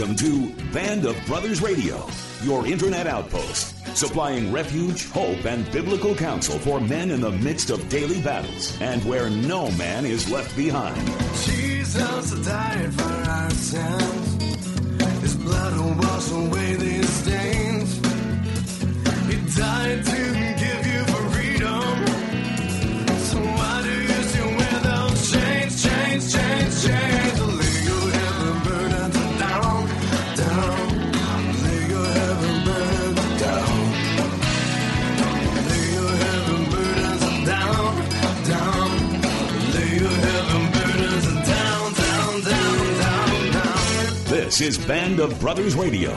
Welcome to Band of Brothers Radio, your internet outpost, supplying refuge, hope, and biblical counsel for men in the midst of daily battles and where no man is left behind. Jesus died for our sins. His blood will wash away these stains. He died to give you freedom. So why do you still wear those chains, chains, chains, chains? Lay your heavy burdens down, down. Lay your heavy burdens down. Lay your heavy burdens down, down. Lay your heavy burdens down, down, down, down, down. This is Band of Brothers Radio.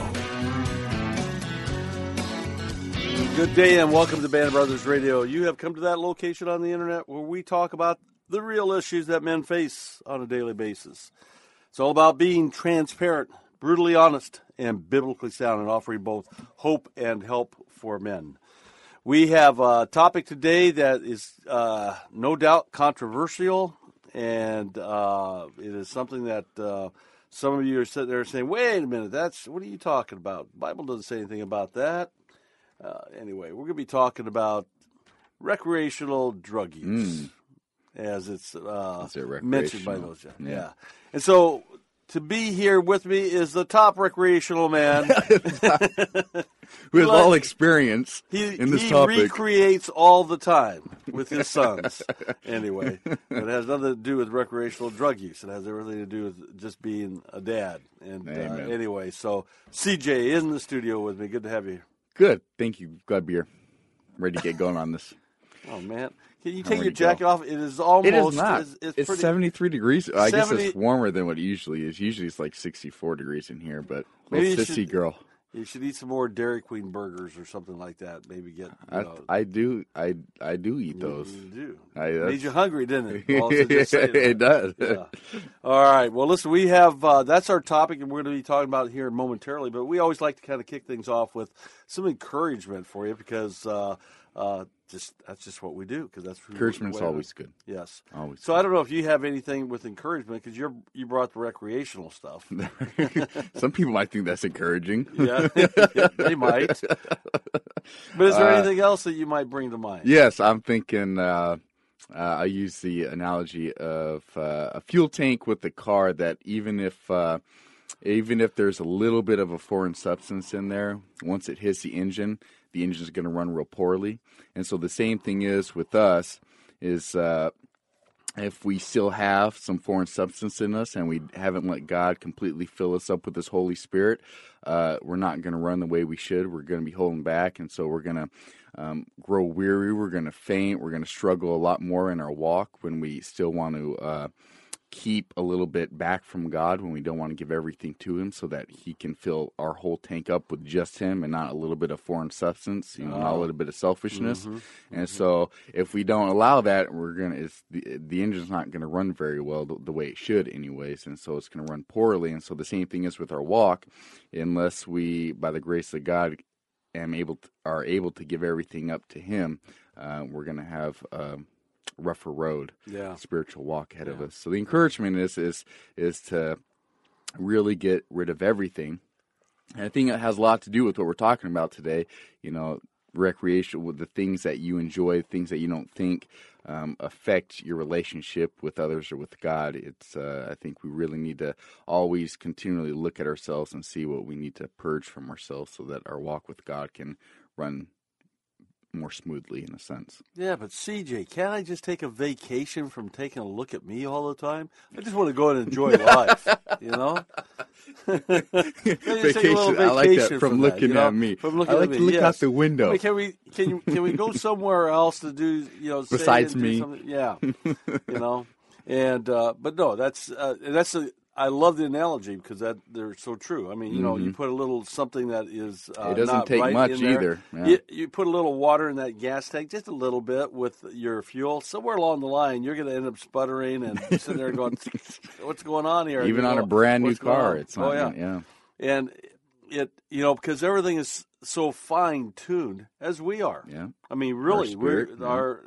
Good day and welcome to Band of Brothers Radio. You have come to that location on the internet where we talk about the real issues that men face on a daily basis. It's all about being transparent, brutally honest, and biblically sound, and offering both hope and help for men. We have a topic today that is no doubt controversial, and it is something that some of you are sitting there saying, wait a minute, what are you talking about? The Bible doesn't say anything about that. Anyway, we're going to be talking about recreational drug use, as it's mentioned by those. Yeah. And so to be here with me is the top recreational man. Who has all experience in this topic. He recreates all the time with his sons. Anyway, it has nothing to do with recreational drug use. It has everything to do with just being a dad. And anyway, so CJ is in the studio with me. Good to have you here. Good. Thank you. Glad to be here. Ready to get going on this. Oh, man. Can you take your jacket off? It is almost... It is not. It's pretty, 73 degrees. I guess it's warmer than what it usually is. Usually it's like 64 degrees in here, but maybe sissy girl. You should eat some more Dairy Queen burgers or something like that. Maybe get... I do eat those. You do. Made you hungry, didn't it? It does. Yeah. All right. Well, listen, we have... that's our topic, and we're going to be talking about it here momentarily, but we always like to kind of kick things off with some encouragement for you because... that's just what we do because that's encouragement's always good. Yes, always. So good. I don't know if you have anything with encouragement because you brought the recreational stuff. Some people might think that's encouraging. Yeah, they might. But is there anything else that you might bring to mind? Yes, I'm thinking. I use the analogy of a fuel tank with a car that even if there's a little bit of a foreign substance in there, once it hits the engine is going to run real poorly. And so the same thing is with us, is if we still have some foreign substance in us and we haven't let God completely fill us up with His Holy Spirit, we're not going to run the way we should. We're going to be holding back, and so we're going to grow weary. We're going to faint. We're going to struggle a lot more in our walk when we still want to keep a little bit back from God, when we don't want to give everything to Him so that He can fill our whole tank up with just Him and not a little bit of foreign substance, not a little bit of selfishness. And so if we don't allow that, the engine's not going to run very well the way it should anyways, and so it's going to run poorly. And so the same thing is with our walk, unless we, by the grace of God, are able to give everything up to Him, we're going to have rougher road, spiritual walk ahead of us. So the encouragement is to really get rid of everything. And I think it has a lot to do with what we're talking about today. Recreation, with the things that you enjoy, things that you don't think affect your relationship with others or with God. It's I think we really need to always continually look at ourselves and see what we need to purge from ourselves so that our walk with God can run more smoothly, in a sense. Yeah, but CJ, can't I just take a vacation from taking a look at me all the time? I just want to go and enjoy life, Vacation. I like that, from looking at me. From looking I like at to me, look out the window. I mean, can we go somewhere else to do, besides me? Yeah, and but no, that's I love the analogy because they're so true. I mean, you put a little something that is it doesn't not take right much in there. either. Yeah. You put a little water in that gas tank, just a little bit with your fuel. Somewhere along the line, you're going to end up sputtering and sitting there going, "What's going on here?" Even on a brand new car, it's not. And it because everything is so fine tuned as we are. Yeah. I mean, really, our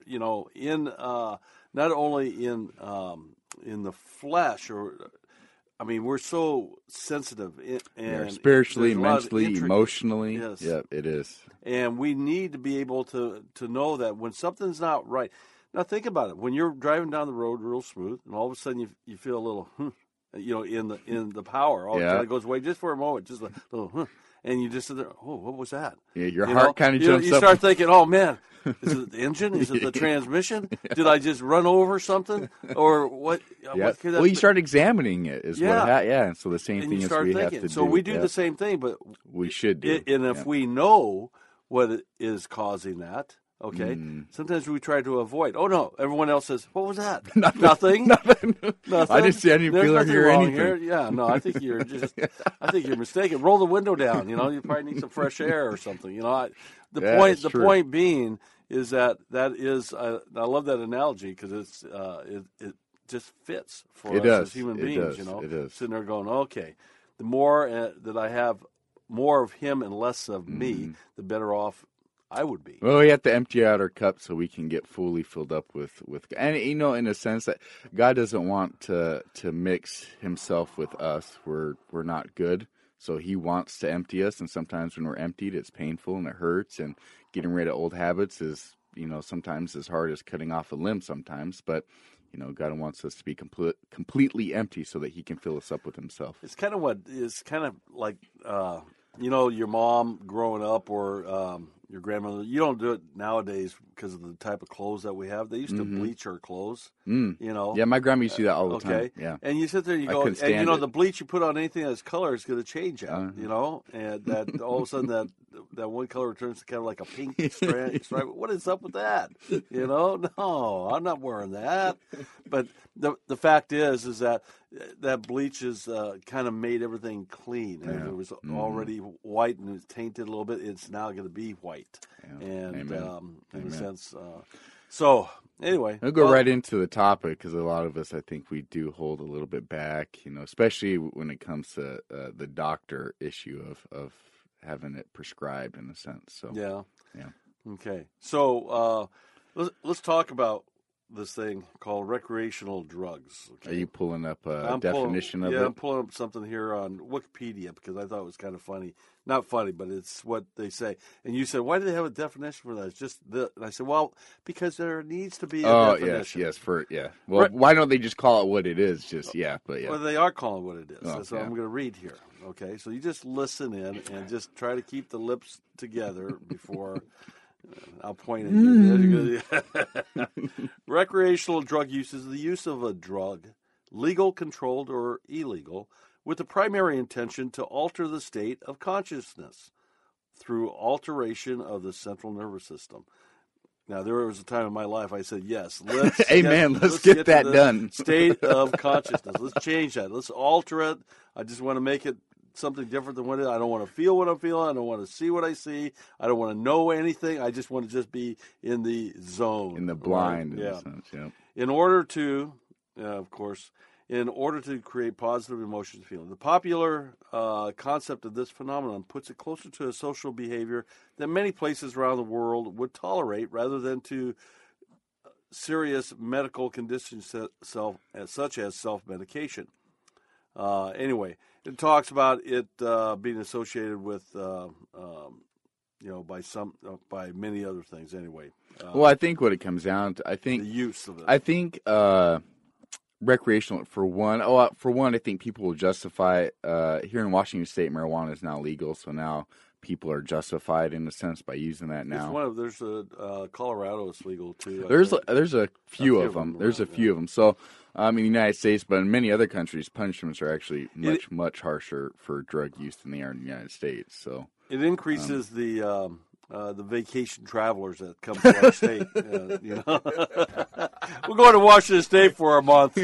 in not only in the flesh, or I mean, we're so sensitive, and spiritually, there's a lot of mentally, intricacies. emotionally. Yes. Yeah, it is. And we need to be able to know that when something's not right. Now, think about it. When you're driving down the road real smooth, and all of a sudden you feel a little, in the power. All of a sudden it goes away just for a moment, just a little, and you just sit there, oh, what was that? Yeah, your heart kind of jumps you up. You start thinking, oh, man, is it the engine? Is it the transmission? Did I just run over something? Or what? Yeah. What could that Well, you be? start examining it. Is Yeah. And so the same And thing you as start we thinking. have to So do. we do the same thing, but we should do. and if we know what is causing that, okay, Mm. sometimes we try to avoid. Oh, no, everyone else says, what was that? Nothing. Nothing. I didn't see any, There's feel, or nothing hear wrong anything. here. Yeah, no, I think you're mistaken. Roll the window down. You probably need some fresh air or something. Yeah, The that's true. point being is that is. I love that analogy because it just fits for us as human beings. It does. Sitting there going, okay, the more that I have, more of him and less of Mm-hmm. me, the better off I would be. Well, we have to empty out our cup so we can get fully filled up with and in a sense that God doesn't want to mix himself with us. We're not good, so he wants to empty us, and sometimes when we're emptied, it's painful and it hurts, and getting rid of old habits is sometimes as hard as cutting off a limb sometimes, but God wants us to be completely empty so that he can fill us up with himself. It's kind of like your mom growing up or your grandmother. You don't do it nowadays because of the type of clothes that we have. They used to bleach her clothes. Yeah, my grandma used to do that all the time. Yeah. And you sit there and you I go, couldn't and stand it. the bleach you put on anything that's color is going to change that, and that all of a sudden that one color turns to kind of like a pink stripe. What is up with that? No, I'm not wearing that. But the fact is that bleach has kind of made everything clean. And if it was already white and it's tainted a little bit, it's now going to be white. Yeah. And Amen. in a sense, so anyway, I'll go right into the topic because a lot of us, I think, we do hold a little bit back, especially when it comes to the doctor issue of having it prescribed in a sense. So yeah. Okay, so let's talk about this thing called recreational drugs. Okay? Are you pulling up a definition of it? Yeah, I'm pulling up something here on Wikipedia because I thought it was kind of funny. Not funny, but it's what they say. And you said, why do they have a definition for that? It's just and I said, well, because there needs to be a definition. Yes, Well, why don't they just call it what it is? But Well, they are calling it what it is. Oh, so yeah. I'm going to read here. Okay, so you just listen in and just try to keep the lips together before I'll point at you. Recreational drug use is the use of a drug, legal, controlled, or illegal, with the primary intention to alter the state of consciousness through alteration of the central nervous system. Now, there was a time in my life I said, yes, let's get that to the done. State of consciousness. Let's change that. Let's alter it. I just want to make it something different than what it is. I don't want to feel what I'm feeling. I don't want to see what I see. I don't want to know anything. I just want to just be in the zone. in the blind, Right? in a sense, yeah. In order to, of course, create positive emotions and feelings. The popular concept of this phenomenon puts it closer to a social behavior that many places around the world would tolerate rather than to serious medical conditions such as self-medication. Anyway, it talks about it being associated with, by many other things. Anyway, Well, I think what it comes down to, the use of it. I think recreational for one. I think people will justify. Here in Washington State, marijuana is now legal, so now people are justified in a sense by using that now. There's a Colorado is legal too. There's a few of them. There's a few of them. So in the United States, but in many other countries, punishments are actually much harsher for drug use than they are in the United States. So it increases the vacation travelers that come to our state. We're going to Washington State for a month.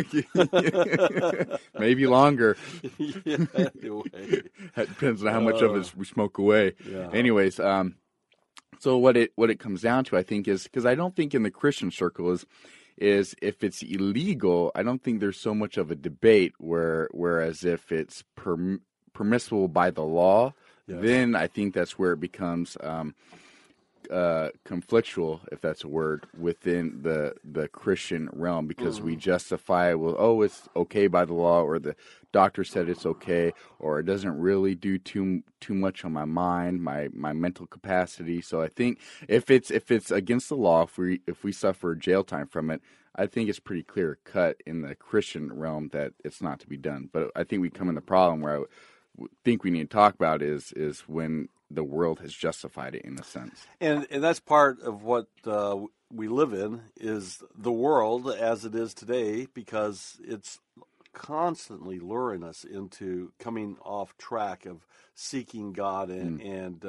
maybe longer. Anyway. That depends on how much of it we smoke away. Yeah. Anyways, so what it comes down to, I think, is because I don't think in the Christian circle is if it's illegal, I don't think there's so much of a debate. Whereas if it's permissible by the law, Yes. then I think that's where it becomes conflictual, if that's a word, within the Christian realm, because we justify, well, it's okay by the law, or the doctor said it's okay, or it doesn't really do too much on my mind, my mental capacity. So I think if it's against the law, if we suffer jail time from it, I think it's pretty clear cut in the Christian realm that it's not to be done. But I think we come in the problem where I think we need to talk about is when the world has justified it in a sense. And that's part of what we live in, is the world as it is today, because it's constantly luring us into coming off track of seeking God and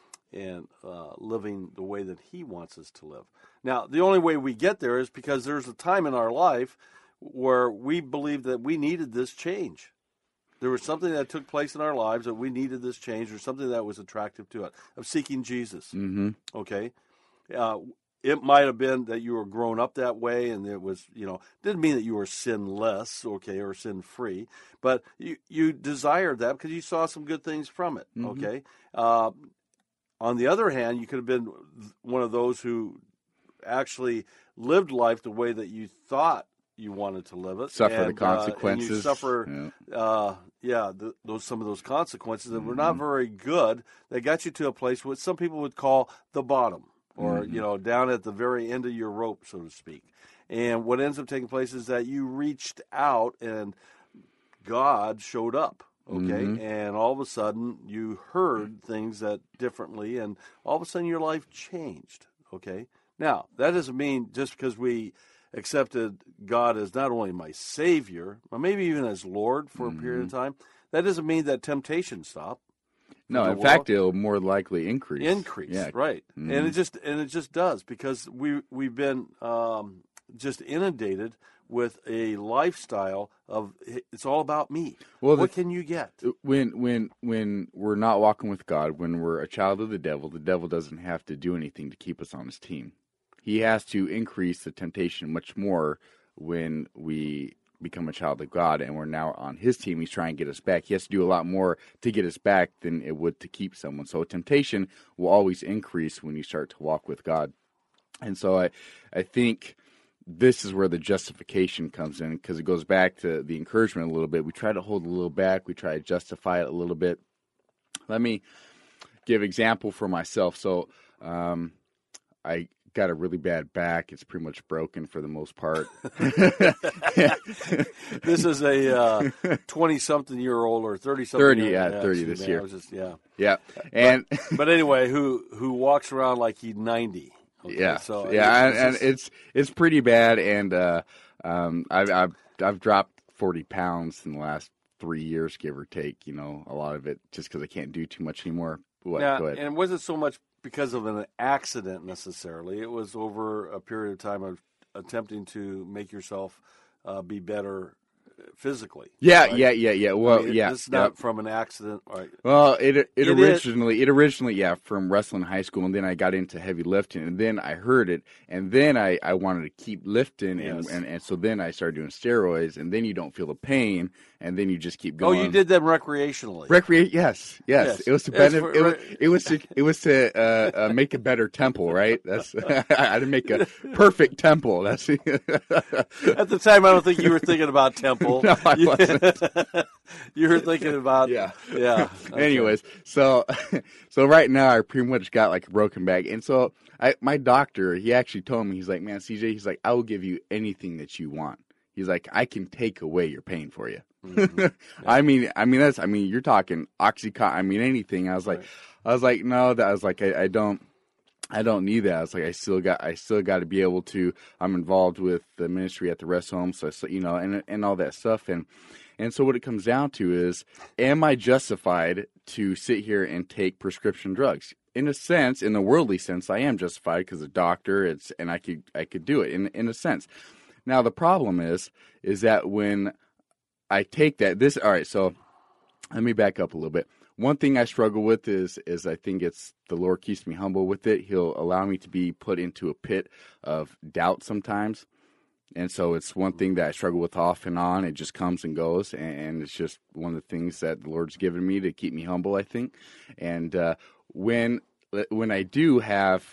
living the way that He wants us to live. Now, the only way we get there is because there's a time in our life where we believed that we needed this change. There was something that took place in our lives that we needed this change, or something that was attractive to it, of seeking Jesus. Mm-hmm. Okay? It might have been that you were grown up that way, and it was, didn't mean that you were sinless, okay, or sin-free, but you desired that because you saw some good things from it, okay? On the other hand, you could have been one of those who actually lived life the way that you thought you wanted to live it. Suffer the consequences. And you suffer, some of those consequences that were not very good. They got you to a place what some people would call the bottom, or, down at the very end of your rope, so to speak. And what ends up taking place is that you reached out and God showed up, okay? And all of a sudden you heard things that differently, and all of a sudden your life changed, okay? Now, that doesn't mean just because we accepted God as not only my Savior, but maybe even as Lord for a period of time, that doesn't mean that temptation stopped. No, in fact, it'll more likely increase. Yeah. Right. And it just does, because we've been just inundated with a lifestyle of it's all about me. Well, what can you get? When we're not walking with God, when we're a child of the devil doesn't have to do anything to keep us on his team. He has to increase the temptation much more when we become a child of God and we're now on his team. He's trying to get us back. He has to do a lot more to get us back than it would to keep someone. So temptation will always increase when you start to walk with God. And so I think this is where the justification comes in, because it goes back to the encouragement a little bit. We try to hold a little back. We try to justify it a little bit. Let me give an example for myself. So I got a really bad back. It's pretty much broken for the most part. This is a 20-something-year-old or 30-something. 30 this year. Yeah. And but anyway, who walks around like he's 90. Okay, and it's pretty bad. And I've dropped 40 pounds in the last 3 years, give or take. A lot of it just because I can't do too much anymore. Go ahead. And it wasn't so much because of an accident necessarily. It was over a period of time of attempting to make yourself be better physically. Yeah, right? yeah. Well, it's not from an accident. Right? Well, it originally from wrestling in high school, and then I got into heavy lifting, and then I heard it, and then I wanted to keep lifting, and so then I started doing steroids, and then you don't feel the pain, and then you just keep going. Oh, you did them recreationally. Yes. It was to it was to make a better temple, right? That's I didn't make a perfect temple. That's at the time. I don't think you were thinking about temple. No, I wasn't. You were thinking about yeah. Okay. Anyways, so right now I pretty much got like a broken back, and so my doctor, he actually told me, he's like, man, CJ, he's like, I will give you anything that you want. He's like, I can take away your pain for you. Mm-hmm. Yeah. You're talking Oxycontin, anything. I was like, no, I don't need that. I was like, I still got to be able to. I'm involved with the ministry at the rest home, so and all that stuff, and so what it comes down to is, am I justified to sit here and take prescription drugs? In a sense, in the worldly sense, I am justified because a doctor. And I could do it in a sense. Now the problem is that when I take that, all right. So let me back up a little bit. One thing I struggle with is I think it's the Lord keeps me humble with it. He'll allow me to be put into a pit of doubt sometimes. And so it's one thing that I struggle with off and on. It just comes and goes. And it's just one of the things that the Lord's given me to keep me humble, I think. And when I do have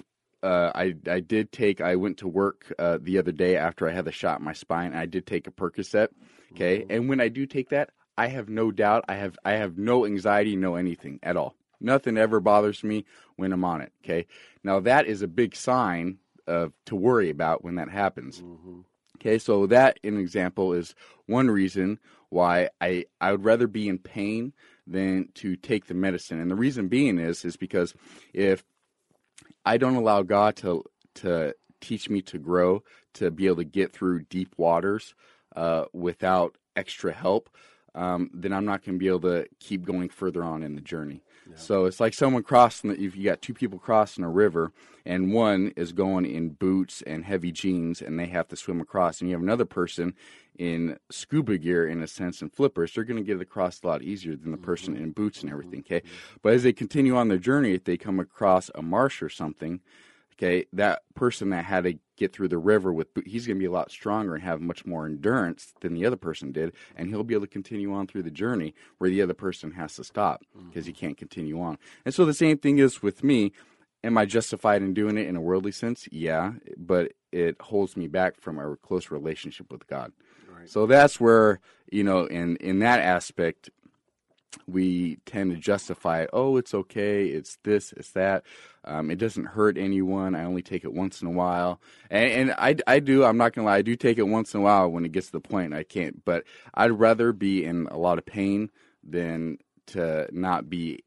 I went to work the other day after I had the shot in my spine. And I did take a Percocet. Okay. Mm-hmm. And when I do take that, I have no doubt. I have no anxiety, no anything at all. Nothing ever bothers me when I'm on it. Okay. Now that is a big sign to worry about when that happens. Mm-hmm. Okay. So that, an example, is one reason why I would rather be in pain than to take the medicine. And the reason being is because if I don't allow God to teach me to grow, to be able to get through deep waters without extra help, then I'm not going to be able to keep going further on in the journey. Yeah. So it's like someone crossing, if you got two people crossing a river and one is going in boots and heavy jeans and they have to swim across, and you have another person in scuba gear, in a sense, and flippers, they're going to get across a lot easier than the person in boots and everything, okay? But as they continue on their journey, if they come across a marsh or something, okay, that person that had to get through the river he's going to be a lot stronger and have much more endurance than the other person did, and he'll be able to continue on through the journey where the other person has to stop because he can't continue on. And so the same thing is with me. Am I justified in doing it in a worldly sense? Yeah, but it holds me back from a close relationship with God. Right. So that's where, in that aspect, we tend to justify, oh, it's okay, it's this, it's that. It doesn't hurt anyone. I only take it once in a while. And I do, I'm not going to lie, I do take it once in a while when it gets to the point I can't. But I'd rather be in a lot of pain than to not be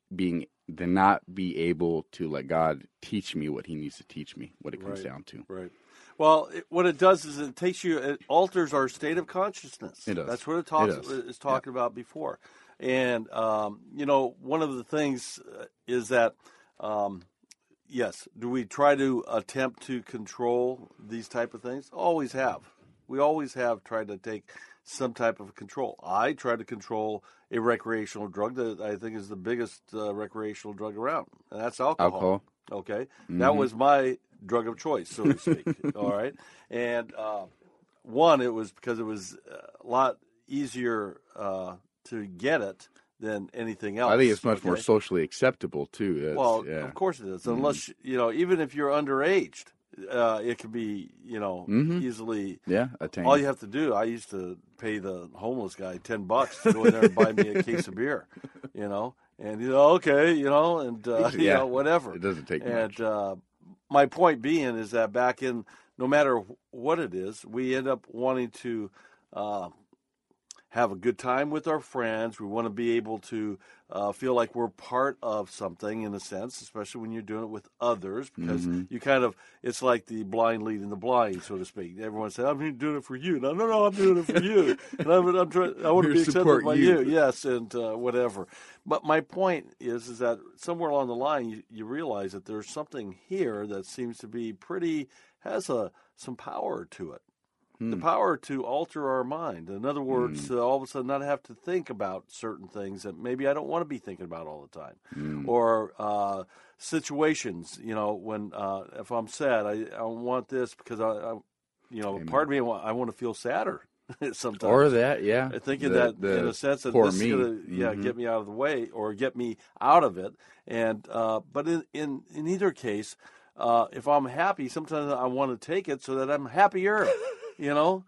able to let God teach me what he needs to teach me, what it comes down to. Right. Well, what it does is it alters our state of consciousness. It does. That's what it is talking about before. And, one of the things is that, yes, do we try to attempt to control these type of things? Always have. We always have tried to take some type of control. I try to control a recreational drug that I think is the biggest recreational drug around, and that's alcohol. Okay? Mm-hmm. That was my drug of choice, so to speak. All right? And, it was because it was a lot easier to get it than anything else. I think it's much more socially acceptable, too. Of course it is. Unless, even if you're underaged, it can be, easily attained. All you have to do, I used to pay the homeless guy $10 to go in there and buy me a case of beer, and, okay, and, whatever. It doesn't take much. And my point being is that back in, no matter what it is, we end up wanting to have a good time with our friends. We want to be able to feel like we're part of something in a sense, especially when you're doing it with others, because you it's like the blind leading the blind, so to speak. Everyone says, I'm doing it for you. No, I'm doing it for you. And I want to be accepted by you. Yes, and whatever. But my point is that somewhere along the line, you realize that there's something here that seems to be has some power to it. The power to alter our mind. In other words, all of a sudden not have to think about certain things that maybe I don't want to be thinking about all the time. Or situations, when if I'm sad, I want this because part of me, I want to feel sadder sometimes. Or that, Thinking that in a sense that this is going to get me out of the way or get me out of it. And but in either case, if I'm happy, sometimes I want to take it so that I'm happier. Well,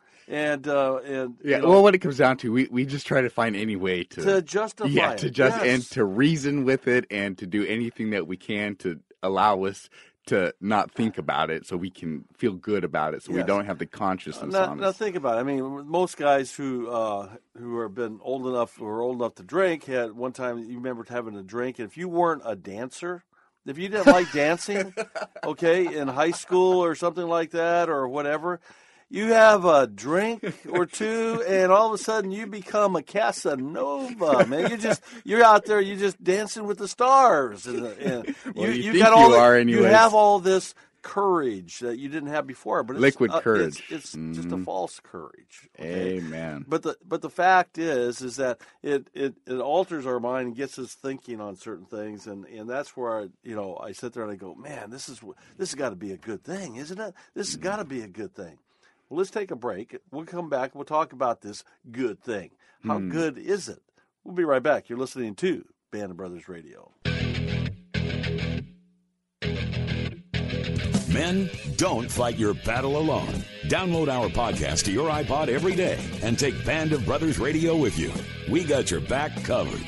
what it comes down to, we just try to find any way to justify it. And to reason with it and to do anything that we can to allow us to not think about it so we can feel good about it so we don't have the consciousness on us. Now think about it. I mean, most guys who have been old enough to drink had one time, you remember having a drink, and if you weren't a dancer, if you didn't like dancing, in high school or something like that or whatever, you have a drink or two, and all of a sudden you become a Casanova, man. You're out there, you're just dancing with the stars, and you have all this courage that you didn't have before, but it's liquid courage. It's just a false courage. Okay? Amen. But the fact is that it alters our mind and gets us thinking on certain things, and that's where I sit there and I go, man, this has got to be a good thing, isn't it? This has got to be a good thing. Well, let's take a break. We'll come back. We'll talk about this good thing. How good is it? We'll be right back. You're listening to Band of Brothers Radio. Men, don't fight your battle alone. Download our podcast to your iPod every day and take Band of Brothers Radio with you. We got your back covered.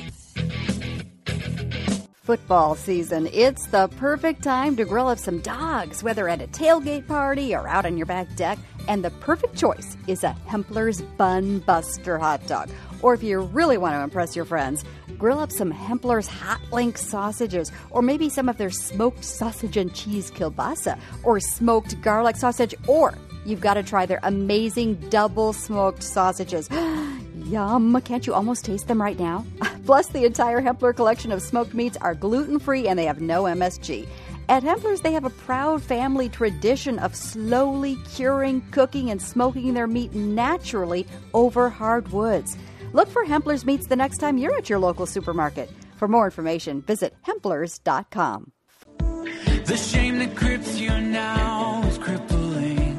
Football season. It's the perfect time to grill up some dogs, whether at a tailgate party or out on your back deck. And the perfect choice is a Hempler's Bun Buster hot dog. Or if you really want to impress your friends, grill up some Hempler's Hot Link sausages, or maybe some of their smoked sausage and cheese kielbasa, or smoked garlic sausage, or you've got to try their amazing double smoked sausages. Yum! Can't you almost taste them right now? Plus, the entire Hempler collection of smoked meats are gluten-free and they have no MSG. At Hempler's, they have a proud family tradition of slowly curing, cooking, and smoking their meat naturally over hardwoods. Look for Hempler's meats the next time you're at your local supermarket. For more information, visit Hemplers.com. The shame that grips you now is crippling.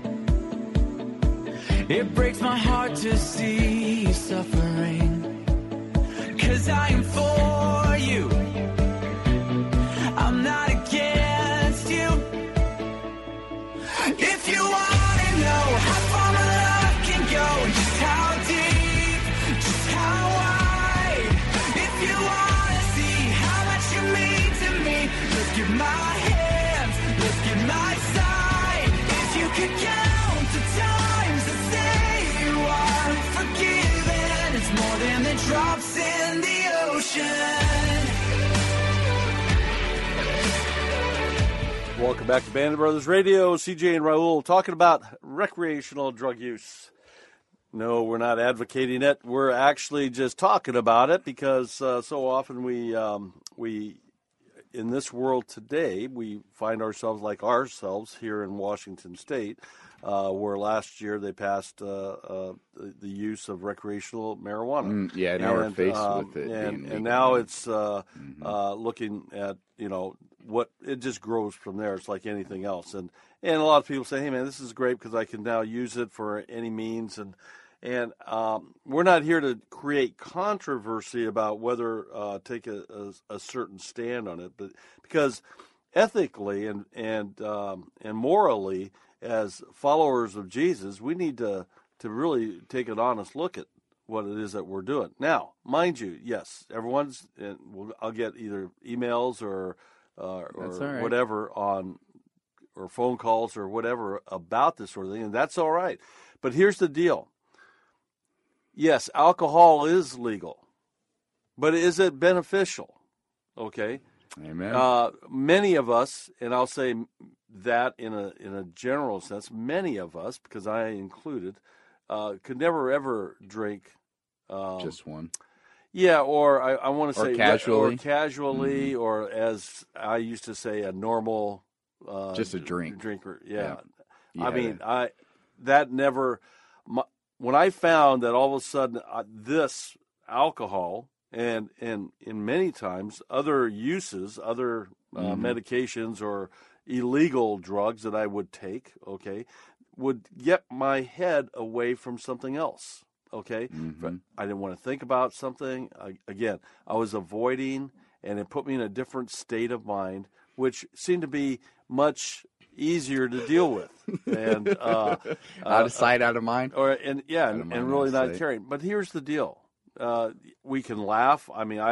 It breaks my heart to see you suffering. 'Cause I am for you. I'm not against you. If you want to know how far my love can go, just how deep, just how wide. If you want to see how much you mean to me, look at my hands, look at my side. If you could count the times that say you are forgiven, it's more than the drops in the ocean. Welcome back to Band of Brothers Radio. CJ and Raul talking about recreational drug use. No, we're not advocating it. We're actually just talking about it because so often we in this world today, we find ourselves like ourselves here in Washington State, where last year they passed the use of recreational marijuana. Now we're faced with it. And now it's looking at, what it just grows from there. It's like anything else. And a lot of people say, hey, man, this is great because I can now use it for any means. And we're not here to create controversy about whether take a certain stand on it, but because ethically and morally, as followers of Jesus, we need to really take an honest look at what it is that we're doing. Now, mind you, yes, everyone's. I'll get either emails or right. whatever or phone calls or whatever about this sort of thing, and that's all right. But here's the deal. Yes, alcohol is legal, but is it beneficial? Okay. Amen. Many of us, and I'll say that in a general sense, many of us, because I included, could never ever drink just one. Yeah, or I want to say casually, or as I used to say, a normal just a drinker. Yeah. I mean, that never. When I found that all of a sudden this alcohol and in many times other uses, other medications or illegal drugs that I would take, would get my head away from something else. But I didn't want to think about something. Again, I was avoiding, and it put me in a different state of mind, which seemed to be much easier to deal with. And out of sight, out of mind. And really not caring. But here's the deal: we can laugh. I mean,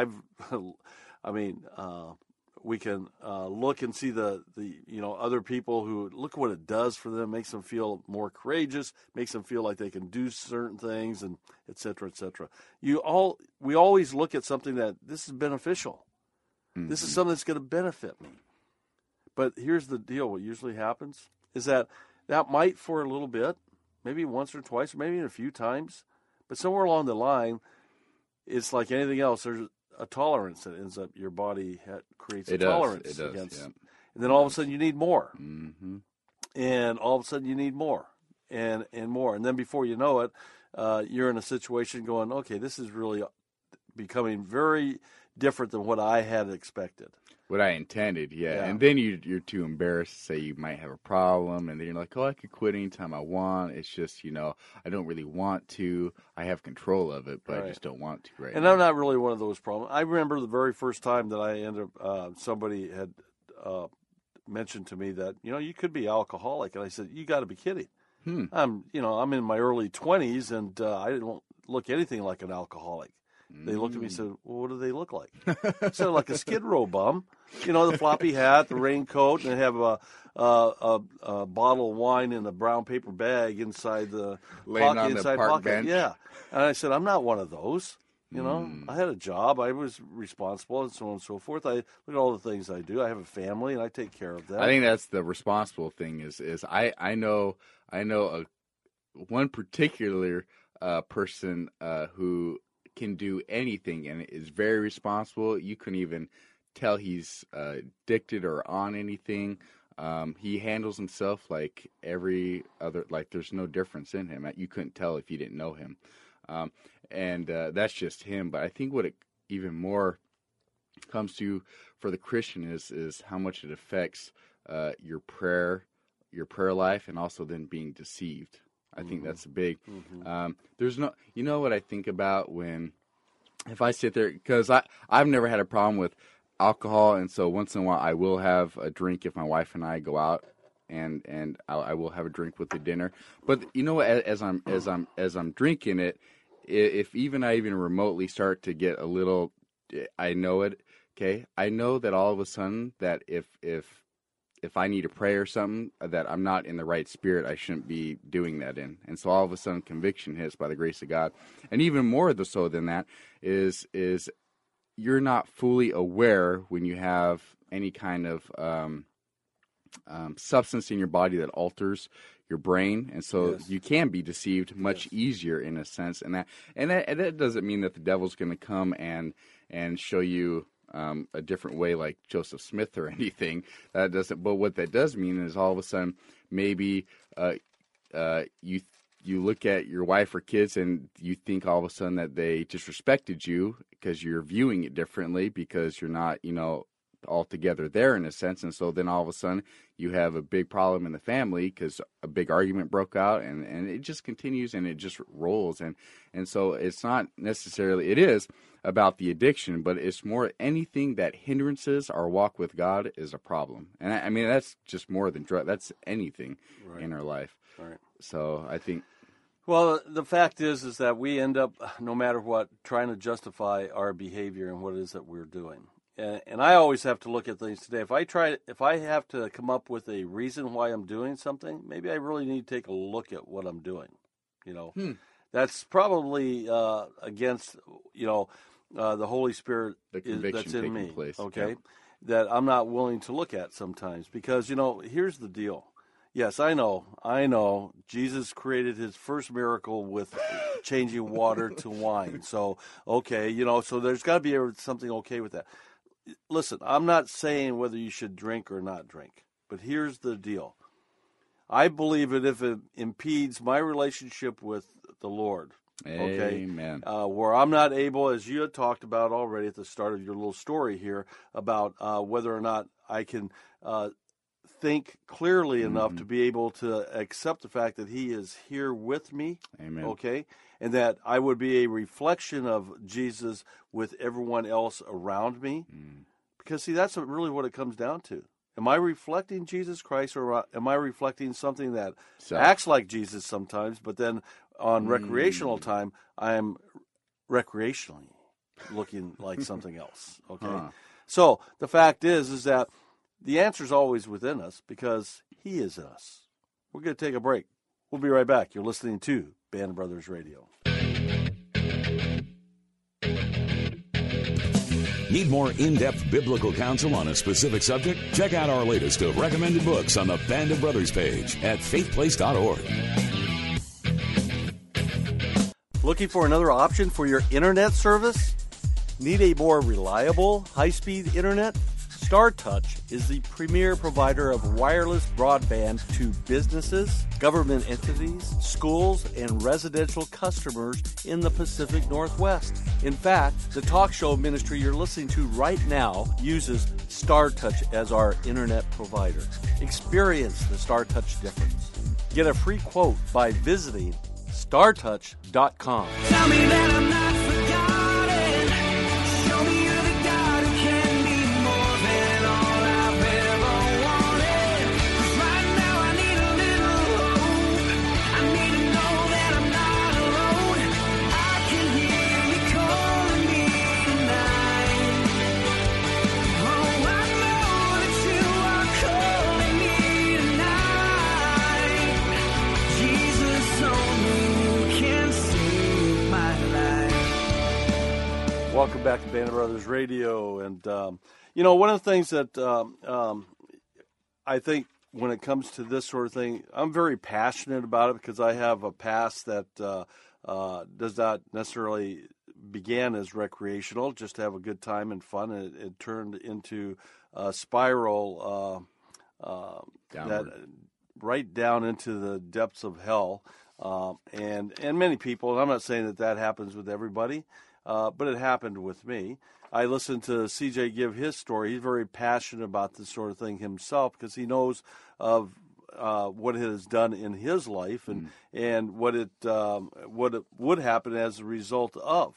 we can look and see the other people who look what it does for them, makes them feel more courageous, makes them feel like they can do certain things, and et cetera, et cetera. We always look at something that this is beneficial. This is something that's going to benefit me. But here's the deal. What usually happens is that might for a little bit, maybe once or twice, or maybe a few times, but somewhere along the line, it's like anything else. There's a tolerance that ends up your body creates a tolerance against. Yeah. And then all of a sudden you need more. And all of a sudden you need more and more. And then before you know it, you're in a situation going, okay, this is really becoming very different than what I had expected. What I intended, yeah. And then you're too embarrassed to say you might have a problem, and then you're like, oh, I could quit anytime I want. It's just, I don't really want to. I have control of it, but I just don't want to right now. And I'm not really one of those problems. I remember the very first time that I ended up, somebody had mentioned to me that, you could be alcoholic. And I said, you got to be kidding. I'm in my early 20s, and I didn't look anything like an alcoholic. They looked at me and said, well, what do they look like? I said, like a Skid Row bum. The floppy hat, the raincoat, and they have a bottle of wine in a brown paper bag inside the park bench. Yeah. And I said, I'm not one of those. I had a job. I was responsible and so on and so forth. I look at all the things I do. I have a family, and I take care of them. I think that's the responsible thing is I know one particular person who can do anything and is very responsible. You couldn't even tell he's addicted or on anything. He handles himself like every other, like there's no difference in him. You couldn't tell if you didn't know him. And that's just him. But I think what it even more comes to for the Christian is how much it affects your prayer life, and also then being deceived. I think that's a big. There's no, what I think about if I sit there, because I've never had a problem with alcohol, and so once in a while I will have a drink if my wife and I go out, and I will have a drink with the dinner. But as I'm drinking it, if I even remotely start to get a little, I know it. Okay, I know that all of a sudden that if I need to pray or something, that I'm not in the right spirit, I shouldn't be doing that in. And so all of a sudden conviction hits by the grace of God. And even more so than that is you're not fully aware when you have any kind of substance in your body that alters your brain. And so you can be deceived much easier in a sense. And that doesn't mean that the devil's going to come and show you a different way like Joseph Smith or anything. That doesn't. But what that does mean is all of a sudden maybe you look at your wife or kids and you think all of a sudden that they disrespected you because you're viewing it differently because you're not all together there in a sense. And so then all of a sudden you have a big problem in the family because a big argument broke out, and it just continues and it just rolls. And so it's not necessarily, it is about the addiction, but it's more anything that hindrances our walk with God is a problem. And I mean, that's just more than drug. That's anything in our life. Right. So I think. Well, the fact is that we end up, no matter what, trying to justify our behavior and what it is that we're doing. And I always have to look at things today. If I have to come up with a reason why I'm doing something, maybe I really need to take a look at what I'm doing. That's probably against the Holy Spirit that's in me. Place. Okay, that I'm not willing to look at sometimes because here's the deal. Yes, I know. Jesus created his first miracle with changing water to wine. So okay, so there's got to be something okay with that. Listen, I'm not saying whether you should drink or not drink, but here's the deal. I believe that if it impedes my relationship with the Lord, okay, Amen. Where I'm not able, as you had talked about already at the start of your little story here, about whether or not I can think clearly enough to be able to accept the fact that he is here with me, Amen. Okay, and that I would be a reflection of Jesus with everyone else around me. Because, see, that's really what it comes down to. Am I reflecting Jesus Christ, or am I reflecting something that acts like Jesus sometimes, but then on recreational time, I am recreationally looking like something else, okay? So the fact is that the answer is always within us because he is in us. We're going to take a break. We'll be right back. You're listening to Band Brothers Radio. Need more in-depth biblical counsel on a specific subject? Check out our latest of recommended books on the Band of Brothers page at faithplace.org. Looking for another option for your internet service? Need a more reliable, high-speed internet? StarTouch is the premier provider of wireless broadband to businesses, government entities, schools, and residential customers in the Pacific Northwest. In fact, the talk show ministry you're listening to right now uses StarTouch as our internet provider. Experience the StarTouch difference. Get a free quote by visiting StarTouch.com. Tell me that I'm not forgotten. Show me you're the God who can be more than all I've ever wanted. welcome back to Band of Brothers Radio. And, one of the things that I think when it comes to this sort of thing, I'm very passionate about it because I have a past that does not necessarily began as recreational, just to have a good time and fun. And it turned into a spiral that right down into the depths of hell. And many people, and I'm not saying that happens with everybody, but it happened with me. I listened to CJ give his story. He's very passionate about this sort of thing himself because he knows of what it has done in his life and what it would happen as a result of.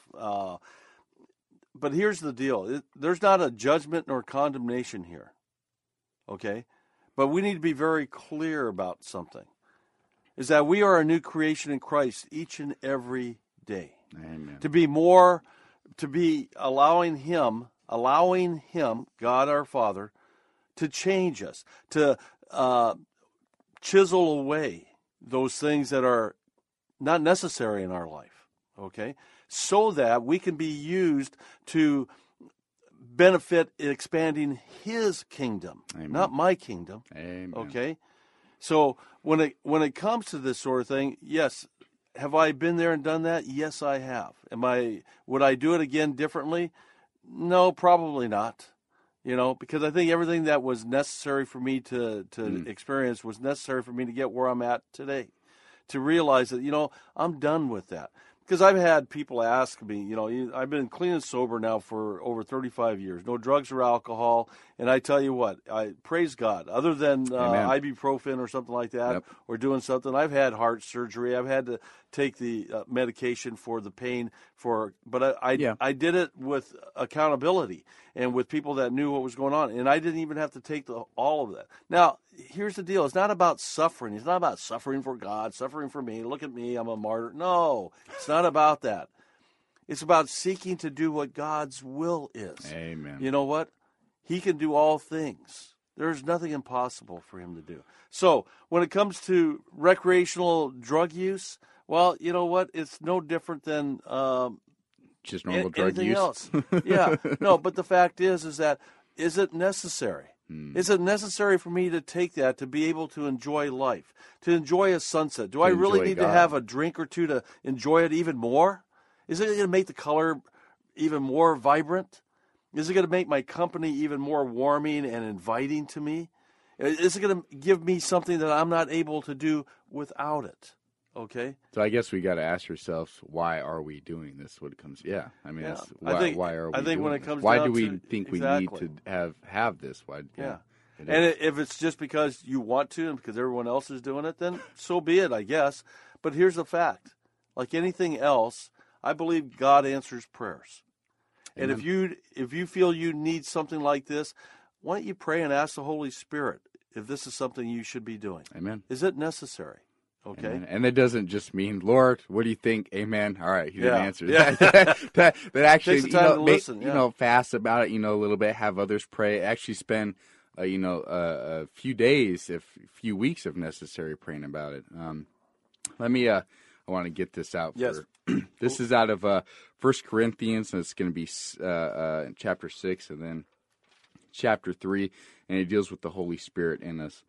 But here's the deal. There's not a judgment nor condemnation here, okay? But we need to be very clear about something, is that we are a new creation in Christ each and every day. Amen. To be allowing Him, God our Father, to change us, to chisel away those things that are not necessary in our life, okay? So that we can be used to benefit in expanding His kingdom, Amen. not my kingdom, Amen. okay? So when it comes to this sort of thing, yes, have I been there and done that? Yes, I have. Would I do it again differently? No, probably not. Because I think everything that was necessary for me to experience was necessary for me to get where I'm at today. To realize that, I'm done with that. Because I've had people ask me, I've been clean and sober now for over 35 years. No drugs or alcohol. And I tell you what, I praise God. Other than ibuprofen or something like that, or doing something, I've had heart surgery. I've had to take the medication for the pain. But I did it with accountability and with people that knew what was going on. And I didn't even have to take all of that. Now, here's the deal. It's not about suffering. It's not about suffering for God, suffering for me. Look at me. I'm a martyr. No, it's not about that. It's about seeking to do what God's will is. Amen. You know what? He can do all things. There's nothing impossible for Him to do. So when it comes to recreational drug use, well, you know what? It's no different than just normal drug anything use. else. Yeah. No, but the fact is that is it necessary? Is it necessary for me to take that to be able to enjoy life, to enjoy a sunset? Do I really need to have a drink or two to enjoy it even more? Is it going to make the color even more vibrant? Is it going to make my company even more warming and inviting to me? Is it going to give me something that I'm not able to do without it? Okay. So I guess we got to ask ourselves, why are we doing this? When it comes, that's why are we? I think when it comes, why down do we to, think exactly. we need to have this? Why? Yeah. And if it's just because you want to and because everyone else is doing it, then so be it, I guess. But here's the fact: like anything else, I believe God answers prayers. Amen. And if you feel you need something like this, why don't you pray and ask the Holy Spirit if this is something you should be doing? Amen. Is it necessary? Okay. Amen. And that doesn't just mean, Lord, what do you think? Amen. All right, He didn't answer. Yeah. that actually, Takes the time to listen, fast about it, a little bit, have others pray, actually spend, a few days, a few weeks if necessary, praying about it. I want to get this out. Yes. This is out of 1 Corinthians, and it's going to be in chapter 6 and then chapter 3, and it deals with the Holy Spirit in us.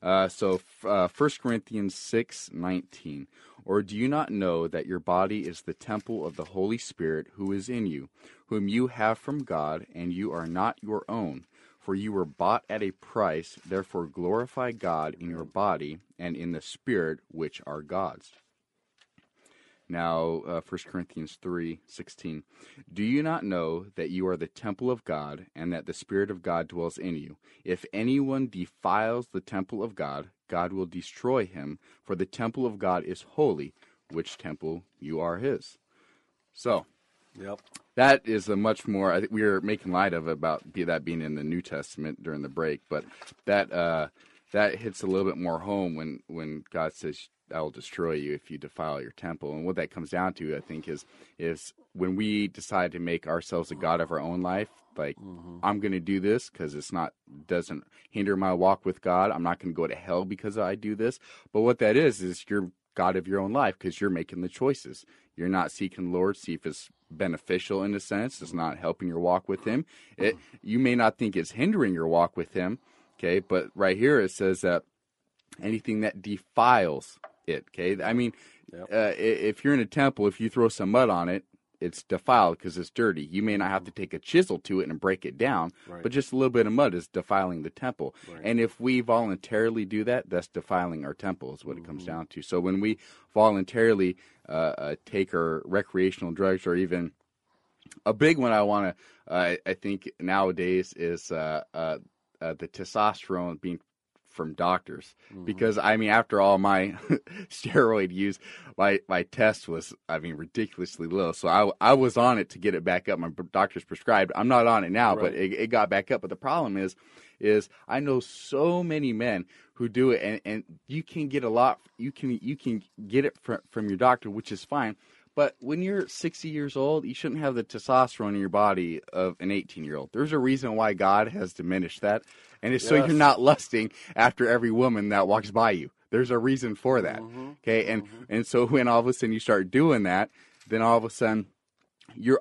1 Corinthians 6:19. Or do you not know that your body is the temple of the Holy Spirit who is in you, whom you have from God, and you are not your own? For you were bought at a price, therefore glorify God in your body and in the Spirit, which are God's. Now, 1 Corinthians 3:16. Do you not know that you are the temple of God, and that the Spirit of God dwells in you? If anyone defiles the temple of God, God will destroy him, for the temple of God is holy, which temple you are His. So, that is a much more, I think we were making light of about that being in the New Testament during the break, but that hits a little bit more home when God says, I will destroy you if you defile your temple. And what that comes down to, I think, is when we decide to make ourselves a God of our own life, like, I'm going to do this because doesn't hinder my walk with God. I'm not going to go to hell because I do this. But what that is you're God of your own life because you're making the choices. You're not seeking the Lord, see if it's beneficial in a sense. It's not helping your walk with Him. You may not think it's hindering your walk with Him, okay? But right here it says that anything that defiles it, okay? I mean, if you're in a temple, if you throw some mud on it, it's defiled because it's dirty. You may not have to take a chisel to it and break it down, but just a little bit of mud is defiling the temple. Right. And if we voluntarily do that, that's defiling our temple is what it comes down to. So when we voluntarily take our recreational drugs, or even a big one I think nowadays is the testosterone being from doctors, because I mean, after all my steroid use, my test was, I mean, ridiculously low. So I was on it to get it back up. My doctor's prescribed. I'm not on it now, but it got back up. But the problem is I know so many men who do it, and you can get a lot. You can get it from your doctor, which is fine. But when you're 60 years old, you shouldn't have the testosterone in your body of an 18-year-old. There's a reason why God has diminished that. And it's so you're not lusting after every woman that walks by you. There's a reason for that. Okay? And so when all of a sudden you start doing that, then all of a sudden you're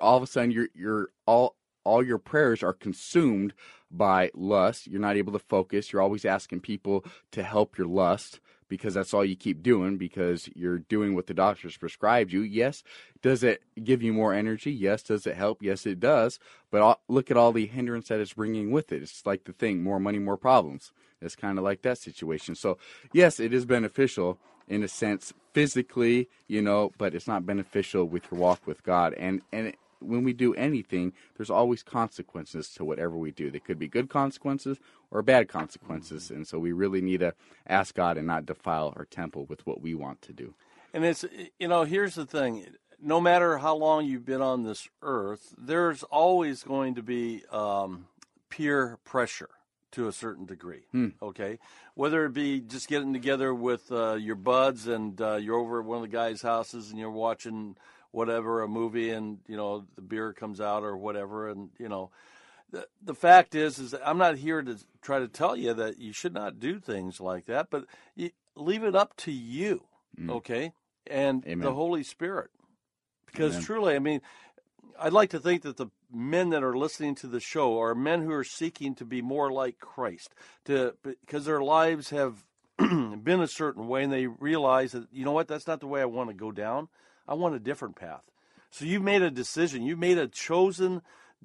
all your prayers are consumed by lust. You're not able to focus. You're always asking people to help your lust, because that's all you keep doing, because you're doing what the doctors prescribed you. Yes. Does it give you more energy? Yes. Does it help? Yes, it does. But look at all the hindrance that it's bringing with it. It's like the thing, more money, more problems. It's kind of like that situation. So, yes, it is beneficial in a sense physically, but it's not beneficial with your walk with God. And when we do anything, there's always consequences to whatever we do. They could be good consequences or bad consequences. And so we really need to ask God and not defile our temple with what we want to do. And it's, here's the thing. No matter how long you've been on this earth, there's always going to be peer pressure to a certain degree, okay? Whether it be just getting together with your buds and you're over at one of the guys' houses and you're watching whatever, a movie, and, the beer comes out or whatever. And, the fact is that I'm not here to try to tell you that you should not do things like that, but leave it up to you, okay? And Amen. The Holy Spirit. Because truly, I mean, I'd like to think that the men that are listening to the show are men who are seeking to be more like Christ, because their lives have been a certain way, and they realize that, that's not the way I want to go down. I want a different path. So you made a decision. You made a chosen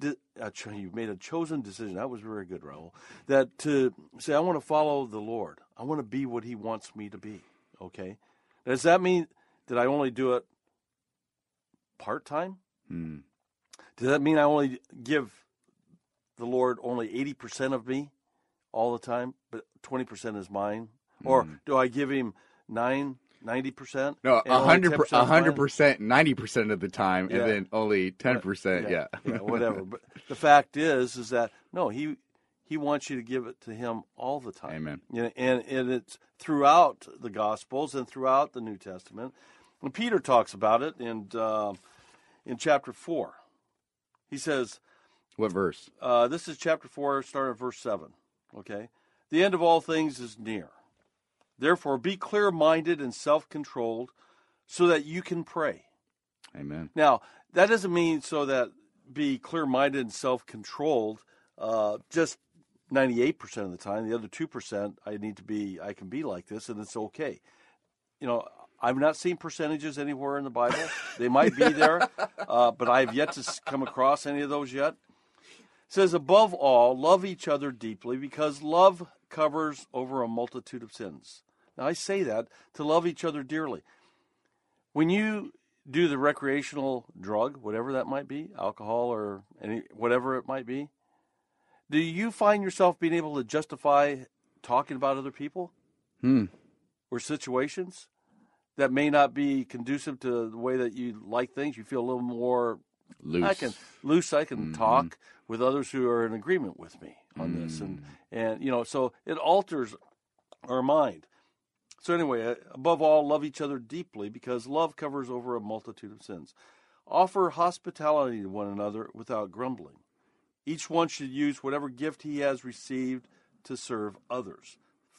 decision. That was very good, Raul. That to say, I want to follow the Lord. I want to be what He wants me to be. Okay. Does that mean that I only do it part-time? Does that mean I only give the Lord only 80% of me all the time, but 20% is mine? Or do I give Him 90%? No, 100%, 90% of the time, and then only 10%. Whatever. But the fact is that no, He wants you to give it to Him all the time. Amen. And it's throughout the Gospels and throughout the New Testament. And Peter talks about it in chapter 4. He says, what verse? This is chapter 4, starting at verse 7. Okay, the end of all things is near. Therefore, be clear-minded and self-controlled so that you can pray. Amen. Now, that doesn't mean so that be clear-minded and self-controlled just 98% of the time. The other 2%, I can be like this, and it's okay. I've not seen percentages anywhere in the Bible. They might be there, but I've yet to come across any of those yet. It says, above all, love each other deeply, because love covers over a multitude of sins. Now, I say that to love each other dearly. When you do the recreational drug, whatever that might be, alcohol or whatever it might be, do you find yourself being able to justify talking about other people or situations that may not be conducive to the way that you like things? You feel a little more loose. I can talk with others who are in agreement with me on this, and so it alters our mind. So anyway, above all, love each other deeply, because love covers over a multitude of sins. Offer hospitality to one another without grumbling. Each one should use whatever gift he has received to serve others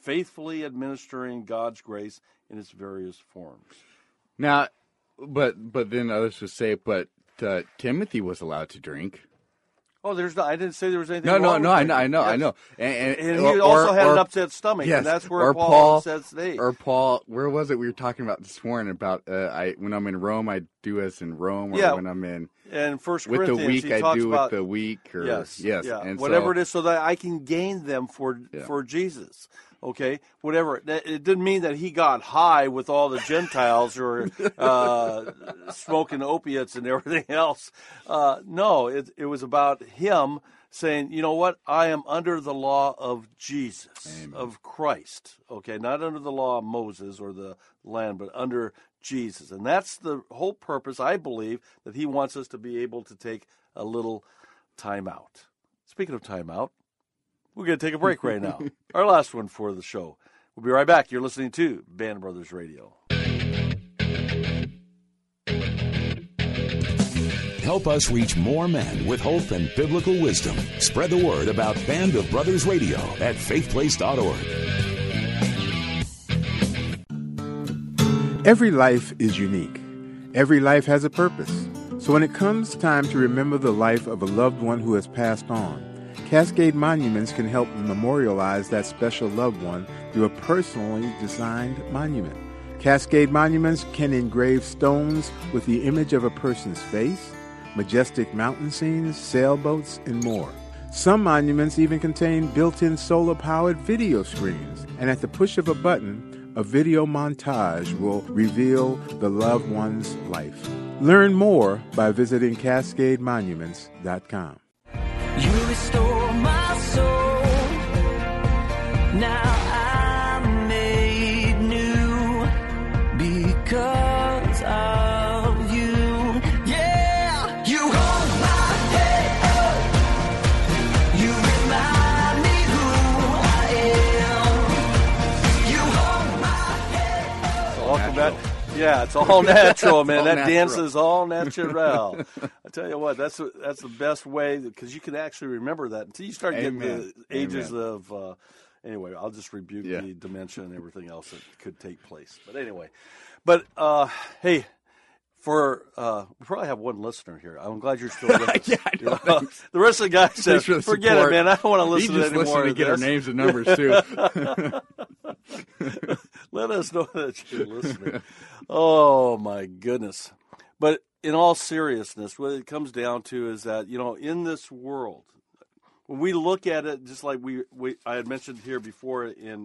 faithfully administering God's grace in its various forms. Now, but then others would say, but Timothy was allowed to drink. Oh, I didn't say there was anything No, wrong with I know. And he also had an upset stomach, yes, and that's where Paul says, hey. Or Paul, where was it we were talking about this morning about when I'm in Rome, I do as in Rome, or when I'm in... And 1 with Corinthians, the weak, he I do about, with the weak. Or, yes. And whatever it is, so that I can gain them for Jesus. Okay, whatever. It didn't mean that he got high with all the Gentiles or smoking opiates and everything else. No, it was about him saying, you know what? I am under the law of Jesus, Amen. Of Christ. Okay, not under the law of Moses or the land, but under Jesus. And that's the whole purpose, I believe, that he wants us to be able to take a little time out. Speaking of time out, we're going to take a break right now. Our last one for the show. We'll be right back. You're listening to Band Brothers Radio. Help us reach more men with hope and biblical wisdom. Spread the word about Band of Brothers Radio at faithplace.org. Every life is unique. Every life has a purpose. So when it comes time to remember the life of a loved one who has passed on, Cascade Monuments can help memorialize that special loved one through a personally designed monument. Cascade Monuments can engrave stones with the image of a person's face, majestic mountain scenes, sailboats, and more. Some monuments even contain built-in solar-powered video screens, and at the push of a button, a video montage will reveal the loved one's life. Learn more by visiting CascadeMonuments.com. You restore my soul. Now I'm made new because of you. Yeah, you hold my head up. You remind me who I am. You hold my head up. Welcome back. Yeah, it's all natural, man. That natural. dance is all natural. I tell you what, that's the best way, because you can actually remember that until you start getting the ages of. Anyway, I'll just rebuke the dementia and everything else that could take place. But anyway, hey, we probably have one listener here. I'm glad you're still with us. The rest of the guys said, forget it, man. I don't want to listen to it anymore. He just listened to get our names and numbers too. Let us know that you're listening. Oh, my goodness. But in all seriousness, what it comes down to is that, in this world, when we look at it, just like I had mentioned here before in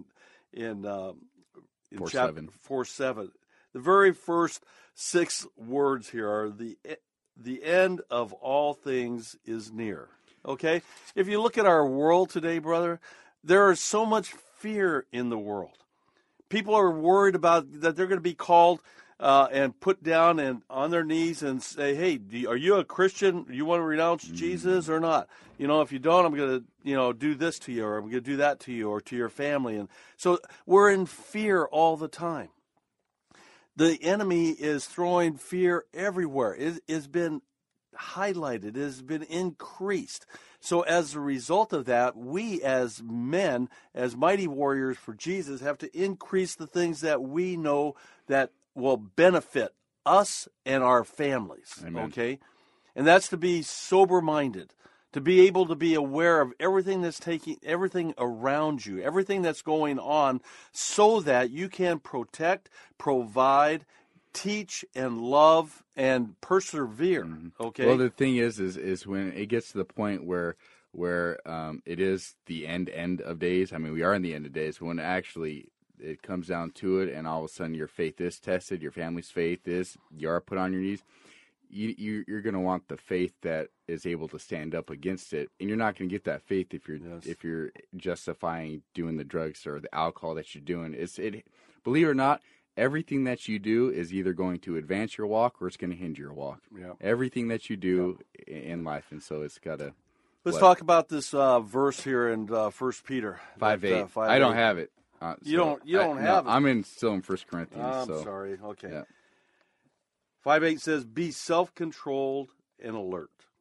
chapter 4:7, the very first 6 words here are the end of all things is near. Okay? If you look at our world today, brother, there is so much fear in the world. People are worried about that they're going to be called and put down and on their knees and say, hey, are you a Christian? You want to renounce Jesus or not? If you don't, I'm going to, do this to you, or I'm going to do that to you, or to your family. And so we're in fear all the time. The enemy is throwing fear everywhere. It has been highlighted. It has been increased. So as a result of that, we as men, as mighty warriors for Jesus, have to increase the things that we know that will benefit us and our families. Amen. Okay? And that's to be sober-minded, to be able to be aware of everything everything around you, everything that's going on, so that you can protect, provide, teach, and love, and persevere. Mm-hmm. Okay. Well, the thing is when it gets to the point where it is the end of days. I mean, we are in the end of days. When actually it comes down to it, and all of a sudden your faith is tested, your family's faith is, you are put on your knees. You're going to want the faith that is able to stand up against it, and you're not going to get that faith if you're justifying doing the drugs or the alcohol that you're doing. Believe it or not, everything that you do is either going to advance your walk or it's going to hinder your walk. Yeah. Everything that you do in life, and so it's got to. Let's talk about this verse here in 1 Peter 5:8. I don't have it. You don't have it. I'm still in 1 Corinthians. I'm sorry. Okay. 5:8 says, "Be self-controlled and alert."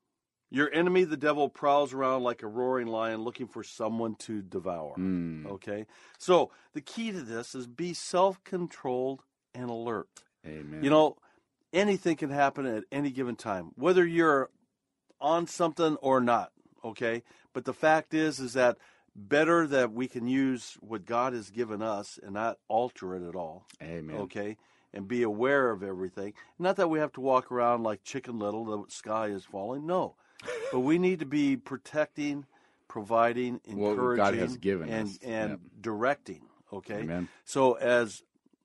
Your enemy, the devil, prowls around like a roaring lion looking for someone to devour. Okay? So the key to this is be self-controlled and alert. Amen. You know, anything can happen at any given time, whether you're on something or not, okay? But the fact is that better that we can use what God has given us and not alter it at all. Amen. Okay? And be aware of everything. Not that we have to walk around like Chicken Little, the sky is falling. No. But we need to be protecting, providing, encouraging, what God has given and us. Yep. directing. Okay? Amen. So as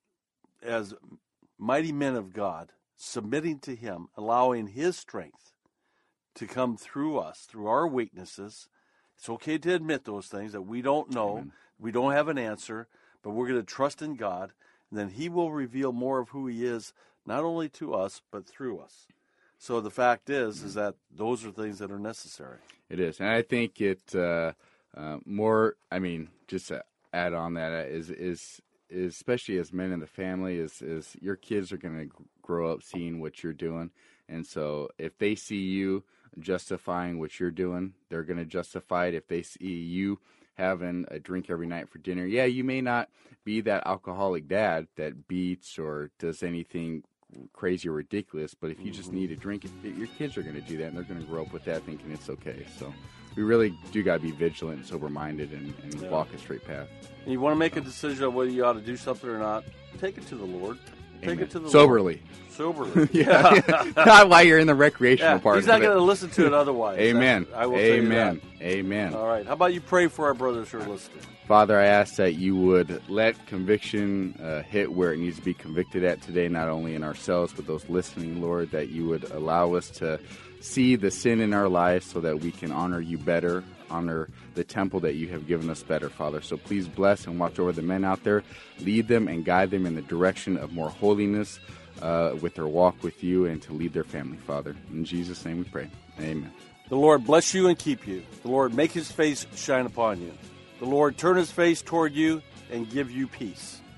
mighty men of God, submitting to Him, allowing His strength to come through us, through our weaknesses. It's okay to admit those things that we don't know, Amen. we don't have an answer, but we're going to trust in God, and then He will reveal more of who He is, not only to us, but through us. So the fact is that those are things that are necessary. It is, and I think it more. I mean, just to add on that is especially as men in the family, is your kids are going to grow up seeing what you're doing, and so if they see you justifying what you're doing, they're going to justify it. If they see you having a drink every night for dinner, yeah, you may not be that alcoholic dad that beats or does anything crazy or ridiculous, but if you just need a drink, your kids are going to do that, and they're going to grow up with that thinking it's okay. So we really do got to be vigilant and sober-minded and walk a straight path. And you want to make a decision on whether you ought to do something or not, take it to the Lord. Take Amen. it to the Soberly. Lord. Soberly. Yeah. Not while you're in the recreational part. He's not going to listen to it otherwise. Amen. I will tell you Amen. that. Amen. All right. How about you pray for our brothers who are listening? Father, I ask that you would let conviction hit where it needs to be convicted at today, not only in ourselves, but those listening, Lord, that you would allow us to see the sin in our lives so that we can honor you better, honor the temple that you have given us better, Father. So please bless and watch over the men out there, lead them and guide them in the direction of more holiness with their walk with you and to lead their family, Father. In Jesus' name we pray. Amen. The Lord bless you and keep you. The Lord make His face shine upon you. The Lord turn His face toward you and give you peace.